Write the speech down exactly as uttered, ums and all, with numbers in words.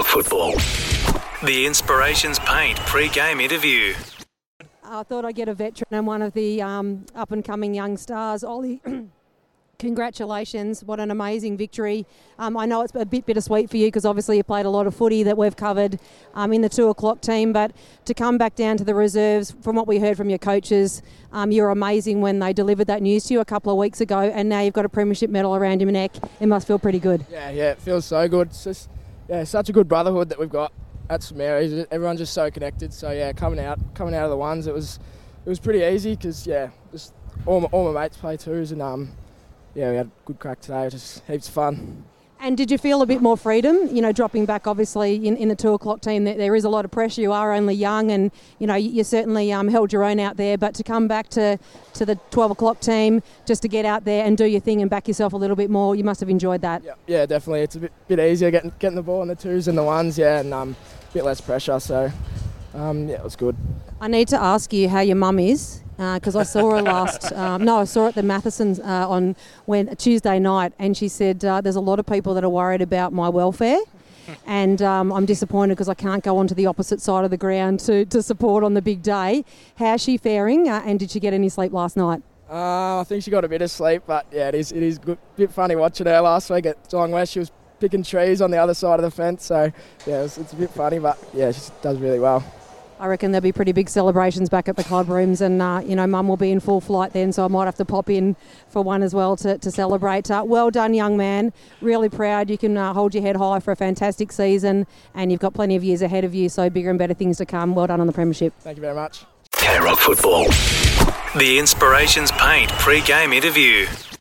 K-Rock Football. The Inspirations Paint pre-game interview. I thought I'd get a veteran and one of the um, up-and-coming young stars. Ollie, congratulations. What an amazing victory. Um, I know it's a bit bittersweet for you because obviously you played a lot of footy that we've covered um, in the two o'clock team, but to come back down to the reserves, from what we heard from your coaches, um, you were amazing when they delivered that news to you a couple of weeks ago, and now you've got a premiership medal around your neck. It must feel pretty good. Yeah, yeah, it feels so good. It's just, yeah, such a good brotherhood that we've got at St Mary's. Everyone's just so connected. So yeah, coming out, coming out of the ones, it was, it was pretty easy because yeah, just all my, all my mates play twos, and um, yeah, we had a good crack today. Just heaps of fun. And did you feel a bit more freedom, you know, dropping back obviously in, in the two o'clock team? There, there is a lot of pressure. You are only young, and you know you, you certainly um, held your own out there. But to come back to, to the twelve o'clock team, just to get out there and do your thing and back yourself a little bit more, you must have enjoyed that. Yeah, yeah, definitely. It's a bit, bit easier getting getting the ball in the twos and the ones, yeah, and um, a bit less pressure. So um, yeah, it was good. I need to ask you how your mum is. Because uh, I saw her last, um, no, I saw her at the Mathesons uh, on when Tuesday night, and she said uh, there's a lot of people that are worried about my welfare, and um, I'm disappointed because I can't go onto the opposite side of the ground to, to support on the big day. How's she faring, uh, and did she get any sleep last night? Uh, I think she got a bit of sleep, but yeah, it is it is good, bit funny watching her last week at Geelong West. She was picking trees on the other side of the fence, so yeah, it's, it's a bit funny, but yeah, she does really well. I reckon there'll be pretty big celebrations back at the club rooms, and uh, you know, Mum will be in full flight then, so I might have to pop in for one as well to, to celebrate. Uh, well done, young man. Really proud. You can uh, hold your head high for a fantastic season, and you've got plenty of years ahead of you, so bigger and better things to come. Well done on the premiership. Thank you very much. K-Rock Football. The Inspirations Paint pre-game interview.